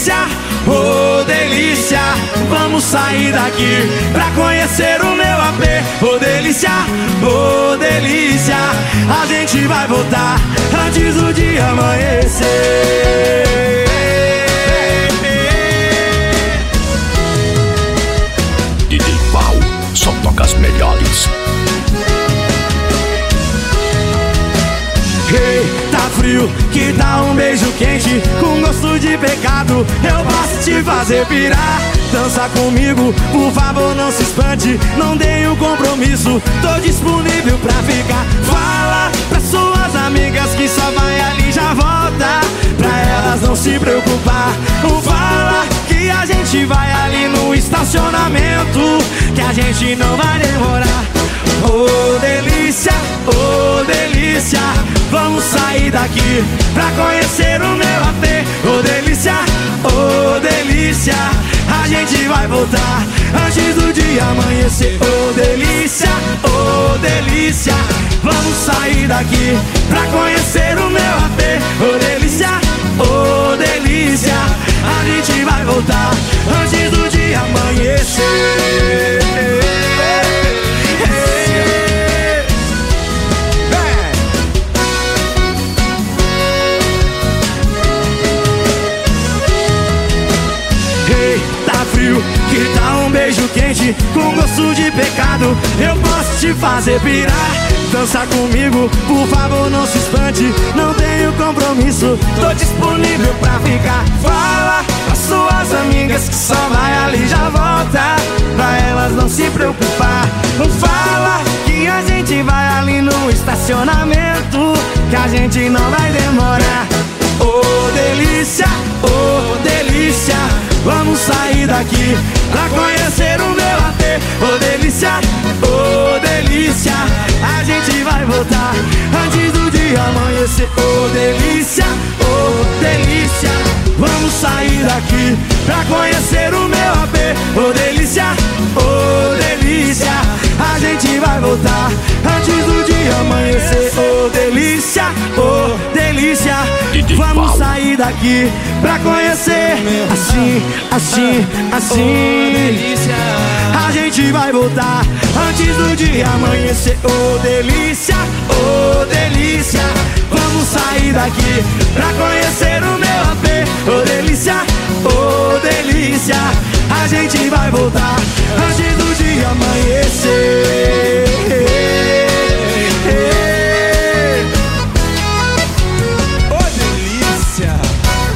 delícia, ô delícia. Vamos sair daqui pra conhecer o meu AP. Ô delícia, ô delícia. A gente vai voltar antes do dia amanhecer. DJ Pau, só toca as melhores. Hey, tá frio, que dá um beijo quente com gosto de pecado. Eu posso te fazer pirar. Dança comigo, por favor não se espante. Não dei o compromisso, tô disponível pra ficar. Fala pras suas amigas que só vai ali e já volta, pra elas não se preocupar. Fala que a gente vai ali no estacionamento, que a gente não vai demorar. Ô delícia, ô delícia. Vamos sair daqui pra conhecer o meu AP. Ô delícia, ô delícia. A gente vai voltar antes do dia amanhecer. Ô delícia, ô delícia. Vamos sair daqui pra conhecer o meu AP. Ô delícia, ô delícia. A gente vai voltar antes do dia amanhecer. Que dá um beijo quente com gosto de pecado. Eu posso te fazer pirar. Dança comigo, por favor não se espante. Não tenho compromisso, tô disponível pra ficar. Fala pras suas amigas que só vai ali e já volta, pra elas não se preocupar. Fala que a gente vai ali no estacionamento, que a gente não vai demorar. Ô delícia, ô delícia. Vamos sair daqui pra conhecer o meu AP. Ô delícia, ô delícia. A gente vai voltar antes do dia amanhecer. Ô delícia, ô delícia. Vamos sair daqui pra conhecer o meu AP. Ô delícia, ô delícia. A gente vai voltar antes do dia amanhecer. Ô delícia, ô delícia. Vamos sair daqui pra conhecer. Assim, assim, assim. A gente vai voltar antes do dia amanhecer. Ô delícia, ô delícia. Vamos sair daqui pra conhecer o meu AP. Ô delícia, ô delícia. A gente vai voltar antes do dia amanhecer.